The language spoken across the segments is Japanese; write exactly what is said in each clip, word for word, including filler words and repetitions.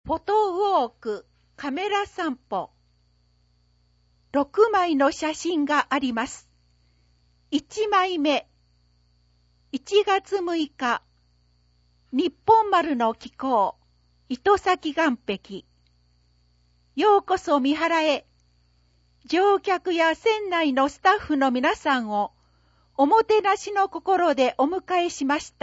フォトウォークカメラ散歩。ろくまいの写真があります。いちまいめ、いちがつむいか、日本丸の寄港、糸先岸壁。ようこそ三原へ。乗客や船内のスタッフの皆さんをおもてなしの心でお迎えしました。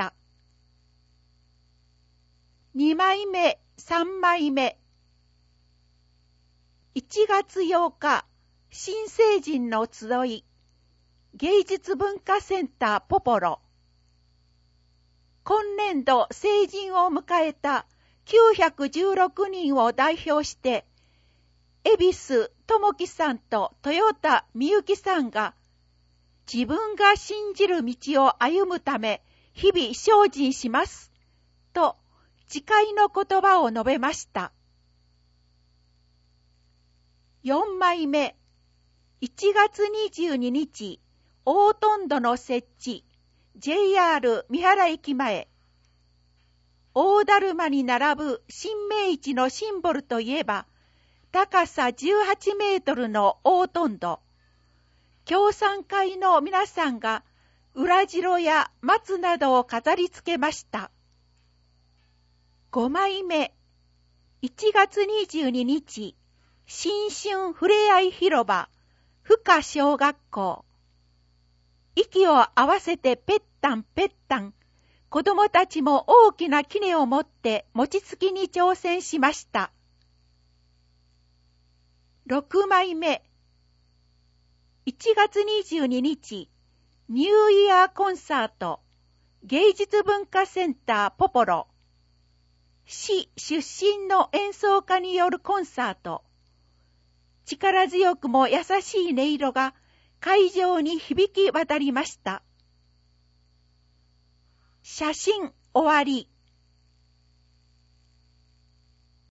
にまいめ、さんまいめ。いちがつようか、新成人の集い、芸術文化センターポポロ。今年度成人を迎えたきゅうひゃくじゅうろくにんを代表して、恵比寿智樹さんと豊田美幸さんが、自分が信じる道を歩むため日々精進します、と誓いの言葉を述べました。よんまいめ、いちがつにじゅうににち、大トンドの設置、ジェイアール 三原駅前。大だるまに並ぶ新明市のシンボルといえば、高さじゅうはちメートルの大トンド。共産会の皆さんが、裏白や松などを飾り付けました。ごまいめ、いちがつにじゅうににち、新春ふれあい広場、ふか小学校。息を合わせてぺったんぺったん、子供たちも大きな杵を持って餅つきに挑戦しました。ろくまいめ、いちがつにじゅうににち、ニューイヤーコンサート、芸術文化センターポポロ。市出身の演奏家によるコンサート。力強くも優しい音色が会場に響き渡りました。写真終わり。